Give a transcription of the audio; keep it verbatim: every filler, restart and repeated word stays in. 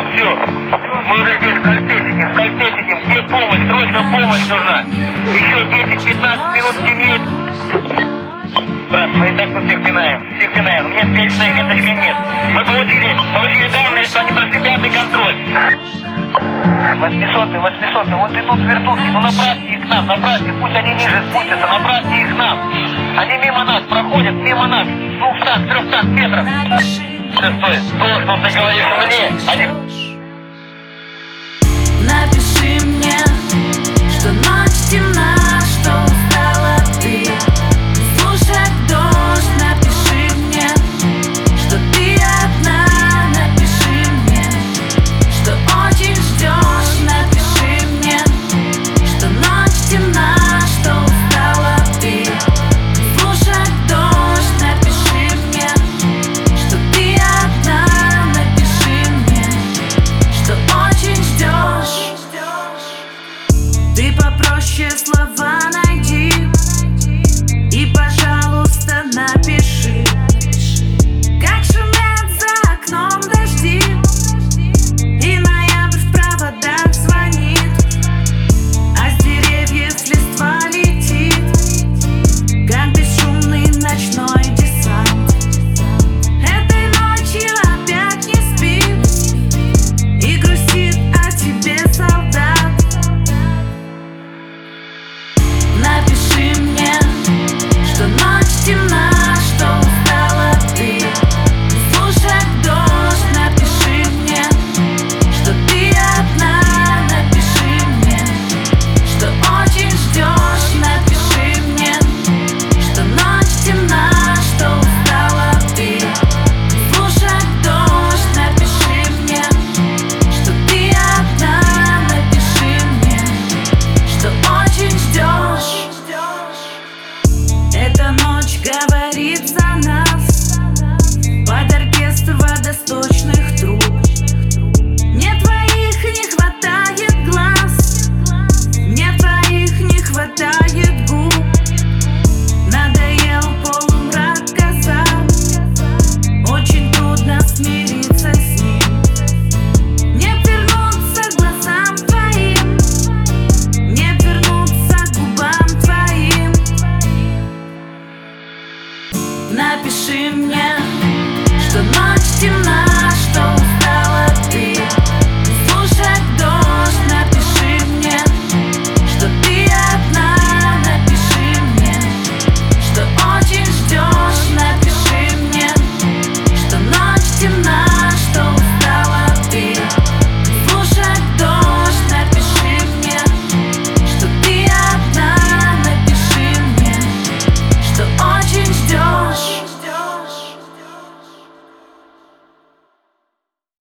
все. Мы уже здесь в кольце сидим, в кольце сидим. Где помощь? Срочно помощь нужна. Еще десять-пятнадцать минут темнеет. Брат, мы и так тут всех пинаем. Всех пинаем. Нет, вечной веточки нет. Мы получили, получили данные, что они прошли пятый контроль. восьмисотый, восьмисотый, вот идут вертушки, ну направьте их к нам, направьте, пусть они ниже спустятся, направьте их к нам. Они мимо нас проходят, мимо нас, двухсот-трехсот метров. Шестой, то, что ты говоришь мне, они